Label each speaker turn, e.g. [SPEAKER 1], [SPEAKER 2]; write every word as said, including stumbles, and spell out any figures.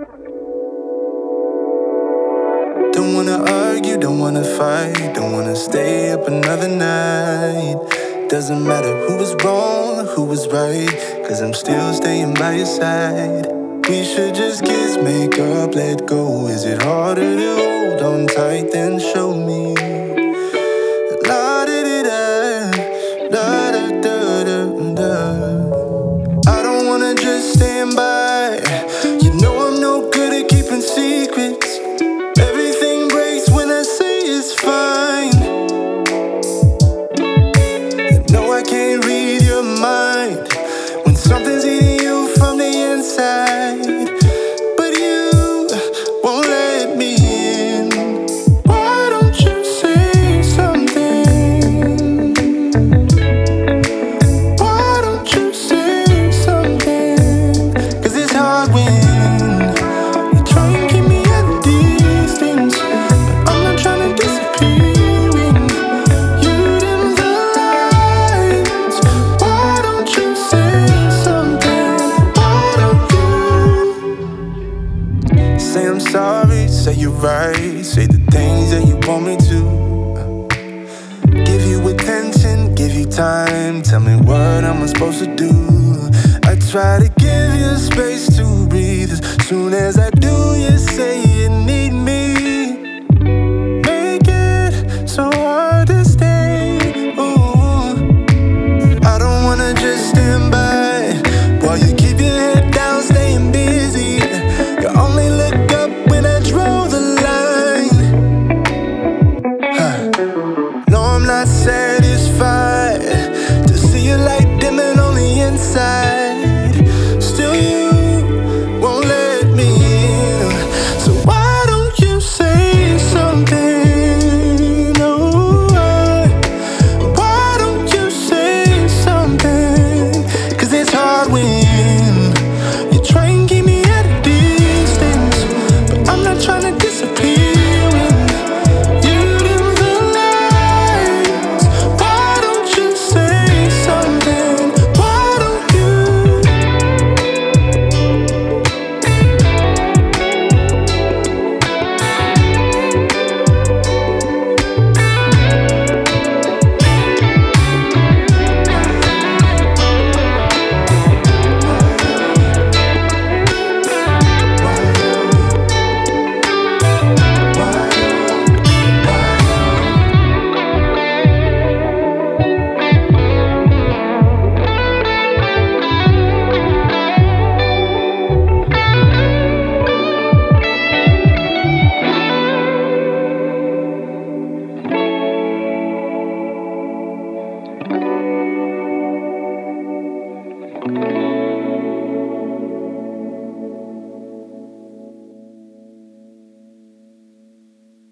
[SPEAKER 1] Don't wanna argue, don't wanna fight, don't wanna stay up another night. Doesn't matter who was wrong or who was right, cause I'm still staying by your side. We should just kiss, make up, let go. Is it harder to hold on tight than show me? La da da da, la da da da da. I don't wanna just stand by. You know I'm no good at keeping secrets. Everything breaks when I say it's fine. No, I can't read your mind when something's eating you from the inside, but you won't let me in. Why don't you say something? Why don't you say something? Cause it's hard when you try and keep me at a distance, but I'm not trying to disappear when you dim the lights. Why don't you say something? Why don't you say I'm sorry, say you're right, say the things that you want me to. Give you attention, give you time, tell me what am I supposed to do. I try to give you space to breathe. As soon as I